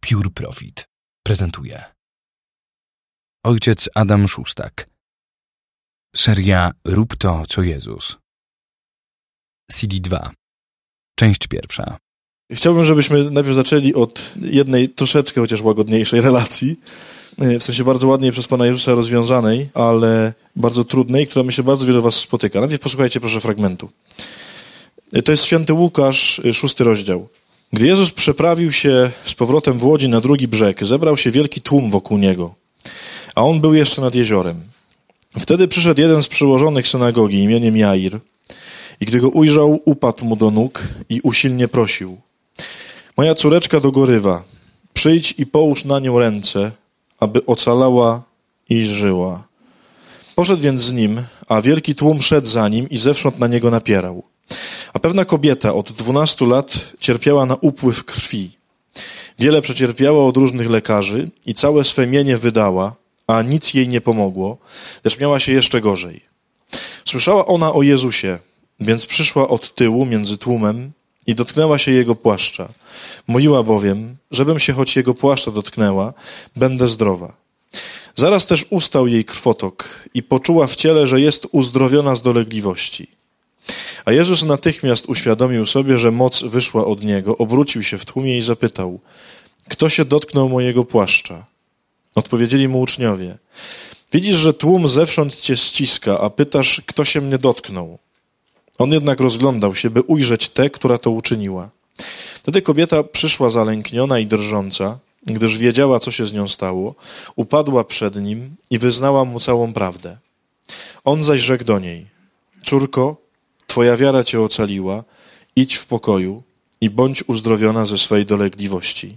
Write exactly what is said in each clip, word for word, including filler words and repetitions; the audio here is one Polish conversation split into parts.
Pure Profit prezentuje ojciec Adam Szóstak. Seria Rób to, co Jezus. C D dwa. Część pierwsza. Chciałbym, żebyśmy najpierw zaczęli od jednej troszeczkę chociaż łagodniejszej relacji, w sensie bardzo ładniej przez Pana Jezusa rozwiązanej, ale bardzo trudnej, która myślę bardzo wiele was spotyka. Najpierw posłuchajcie proszę fragmentu. To jest Święty Łukasz, szósty rozdział. Gdy Jezus przeprawił się z powrotem w łodzi na drugi brzeg, zebrał się wielki tłum wokół Niego, a On był jeszcze nad jeziorem. Wtedy przyszedł jeden z przełożonych synagogi imieniem Jair i gdy go ujrzał, upadł mu do nóg i usilnie prosił: moja córeczka dogorywa, przyjdź i połóż na nią ręce, aby ocalała i żyła. Poszedł więc z nim, a wielki tłum szedł za nim i zewsząd na niego napierał. A pewna kobieta od dwunastu lat cierpiała na upływ krwi. Wiele przecierpiała od różnych lekarzy i całe swe mienie wydała, a nic jej nie pomogło, lecz miała się jeszcze gorzej. Słyszała ona o Jezusie, więc przyszła od tyłu między tłumem i dotknęła się Jego płaszcza. Mówiła bowiem, żebym się choć Jego płaszcza dotknęła, będę zdrowa. Zaraz też ustał jej krwotok i poczuła w ciele, że jest uzdrowiona z dolegliwości. A Jezus natychmiast uświadomił sobie, że moc wyszła od Niego, obrócił się w tłumie i zapytał: kto się dotknął mojego płaszcza? Odpowiedzieli mu uczniowie: widzisz, że tłum zewsząd cię ściska, a pytasz, kto się mnie dotknął? On jednak rozglądał się, by ujrzeć tę, która to uczyniła. Wtedy kobieta przyszła zalękniona i drżąca, gdyż wiedziała, co się z nią stało, upadła przed nim i wyznała mu całą prawdę. On zaś rzekł do niej: córko, twoja wiara cię ocaliła, idź w pokoju i bądź uzdrowiona ze swej dolegliwości.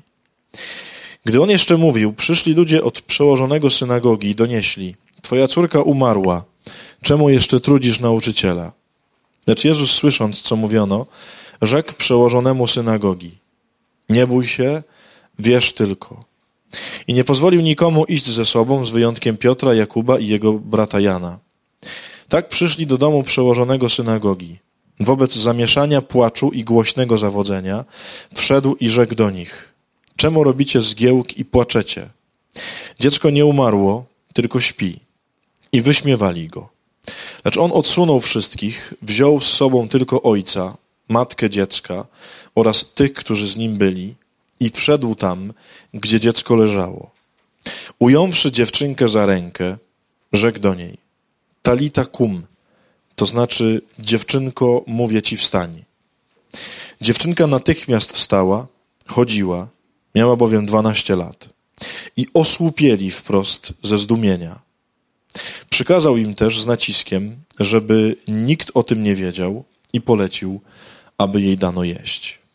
Gdy on jeszcze mówił, przyszli ludzie od przełożonego synagogi i donieśli: twoja córka umarła, czemu jeszcze trudzisz nauczyciela? Lecz Jezus, słysząc, co mówiono, rzekł przełożonemu synagogi: nie bój się, wierz tylko. I nie pozwolił nikomu iść ze sobą, z wyjątkiem Piotra, Jakuba i jego brata Jana. Tak przyszli do domu przełożonego synagogi. Wobec zamieszania, płaczu i głośnego zawodzenia wszedł i rzekł do nich: czemu robicie zgiełk i płaczecie? Dziecko nie umarło, tylko śpi. I wyśmiewali go. Lecz on odsunął wszystkich, wziął z sobą tylko ojca, matkę dziecka oraz tych, którzy z nim byli, i wszedł tam, gdzie dziecko leżało. Ująwszy dziewczynkę za rękę, rzekł do niej: talita kum, to znaczy: dziewczynko, mówię ci, wstań. Dziewczynka natychmiast wstała, chodziła, miała bowiem dwanaście lat, i osłupieli wprost ze zdumienia. Przykazał im też z naciskiem, żeby nikt o tym nie wiedział, i polecił, aby jej dano jeść.